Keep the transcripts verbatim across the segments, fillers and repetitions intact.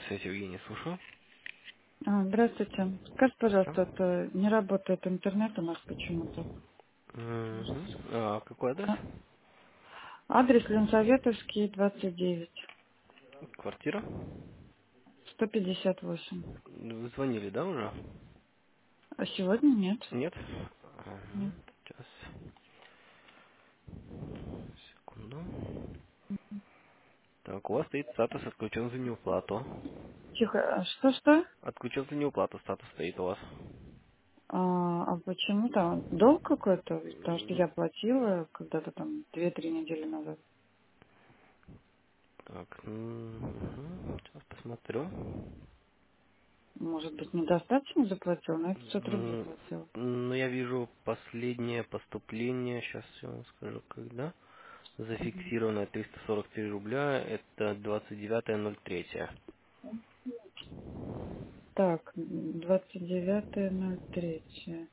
Связь Евгений, слушаю. А, Здравствуйте. Скажите, Здравствуйте. пожалуйста, это не работает интернет у нас почему-то. Мгм. А какой адрес? А, Адрес Ленсоветовский, двадцать девять, Квартира? сто пятьдесят восемь. Вы звонили, да, уже? А сегодня нет. Нет? Нет. Ага. Сейчас. Секунду. Так, у вас стоит статус отключен за неуплату. Тихо. А что-что? Отключен за неуплату статус стоит у вас. А, а почему там долг какой-то? Потому что М, я платила когда-то там две-три недели назад. Так, мгм. Сейчас посмотрю. Может быть, недостаточно заплатила, но я пятьсот рублей М, платила. Ну, я вижу последнее поступление, сейчас я вам скажу, когда. Мгм. Зафиксированное триста сорок три рубля, это двадцать девятое ноль третье. Так, двадцать девятое ноль третье.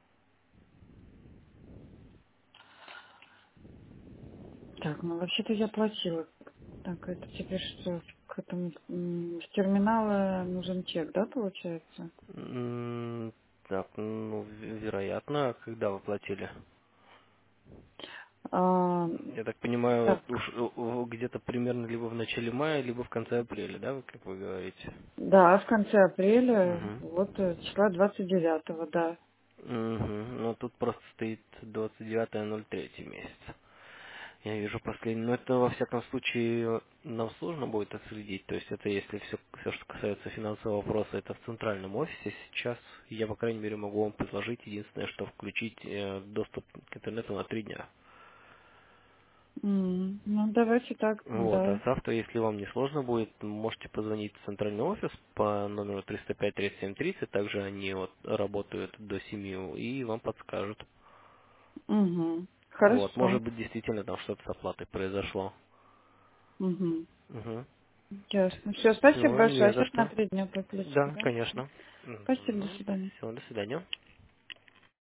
Так, ну вообще-то я платила. Так, это теперь что, к этому, м, с терминала нужен чек, да, получается? М, Так, ну, в- вероятно, когда вы платили? А, Я так понимаю, так, уж у- у- где-то примерно либо в начале мая, либо в конце апреля, да, вы- как вы говорите? да, в конце апреля, Угу. вот э, числа двадцать девятого, да. Угу. Ну, тут просто стоит двадцать девятое ноль третье месяца. Я вижу последний. Но это, во всяком случае, нам сложно будет отследить. То есть это если все, все, что касается финансового вопроса, это в центральном офисе. Сейчас я, по крайней мере, могу вам предложить единственное, что включить э, доступ к интернету на три дня. М, Ну, давайте так, Вот, а да. завтра, если вам не сложно будет, можете позвонить в центральный офис по номеру триста пять тридцать семь тридцать, также они вот работают до семи и вам подскажут. Угу. Вот, Хорошо. может быть, действительно там что-то с оплатой произошло. Угу. Угу. Ясно. Все, спасибо Все, большое. не А за сейчас на что. три дня подключите, Да, да? конечно. Спасибо, до свидания. Все, до свидания.